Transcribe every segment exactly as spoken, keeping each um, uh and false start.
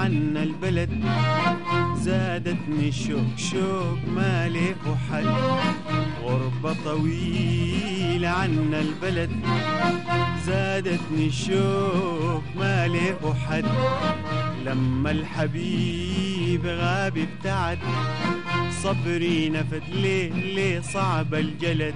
عنا البلد، زادتني الشوق شوق ما له حد. غربة طويلة عنا البلد، زادتني الشوق ما له حد. لما الحبيب غاب ابتعد، صبري نفد ليه ليه صعب الجلد.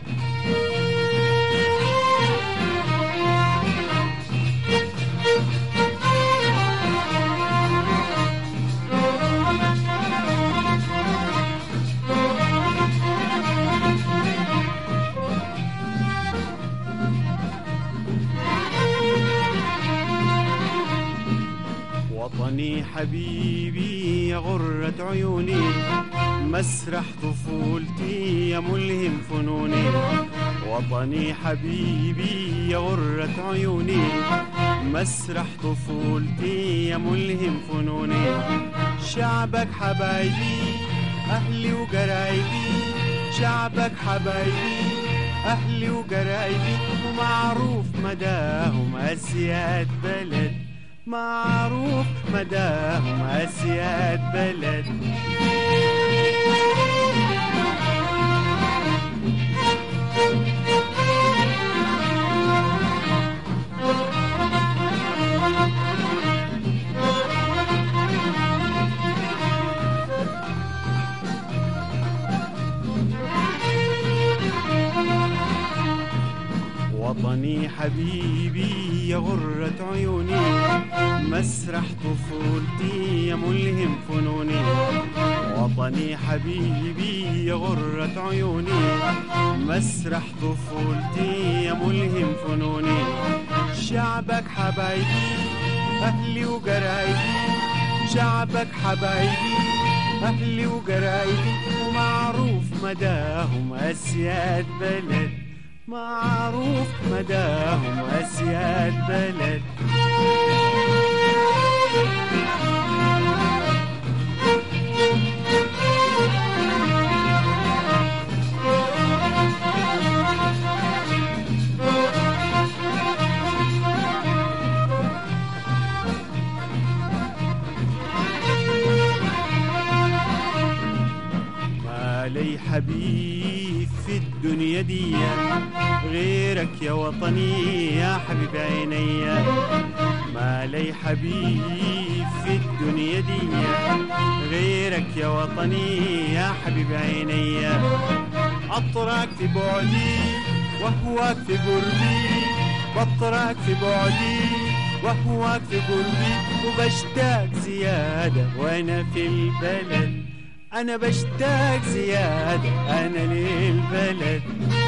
وطني حبيبي يا غرة عيوني، مسرح طفولتي يا ملهم فنوني. وطني حبيبي يا غرة عيوني، مسرح طفولتي يا ملهم فنوني. شعبك حبايبي أهلي وقرايبي، شعبك حبايبي أهلي وقرايبي، ومعروف مداهم أسياد بلد، معروف مداهم أسياد بلد. وطني حبيبي يا غرة عيوني، مسرح طفولتي يا ملهم فنوني. وطني حبيبي يا غرة عيوني، مسرح طفولتي يا ملهم فنوني. شعبك حبايبي أهلي وقرايبي، شعبك حبايبي أهلي وقرايبي، ومعروف مداهم أسياد بلد، معروف مداهم أسياد بلد. ما لي حبيب في الدنيا دي غيرك يا وطني يا حبيب عيني. ما لي حبيب في الدنيا دي غيرك يا وطني يا حبيب عيني. أطرك في بعدي وهواك في قربي، بطرك في بعدي وهواك في قربي، وبشتاق زيادة وأنا في البلد، أنا بشتاق زيادة أنا للبلد.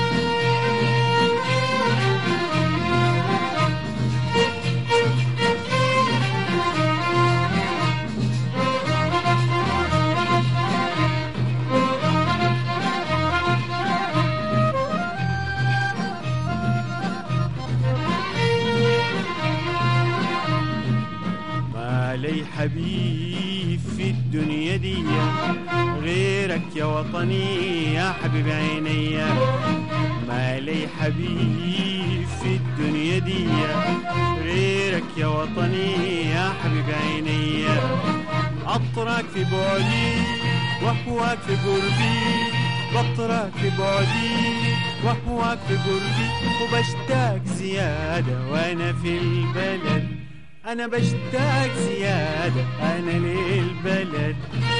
ما لي حبيب في الدنيا دي غيرك يا وطني يا حبيب عيني. ما لي حبيب في الدنيا دي غيرك يا وطني يا حبيب عيني. أطرك في بعدي وهواك في قربي، بطرك في بعدي وهواك في قربي، وبشتاق زيادة وأنا في البلد، أنا بشتاق زيادة أنا للبلد.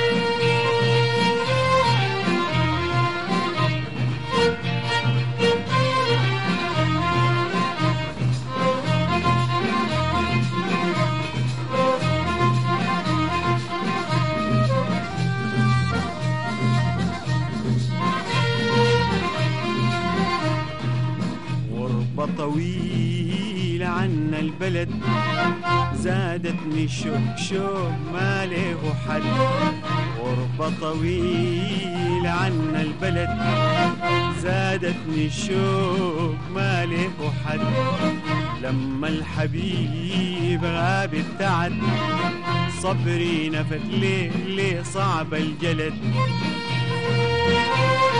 غربة طويلة عنا البلد، زادتني شوق شوق ما له حد. غربة طويلة عنا البلد، زادتني شوق ما له حد. لما الحبيب غاب ابتعد، صبري نفد ليه ليه صعب الجلد.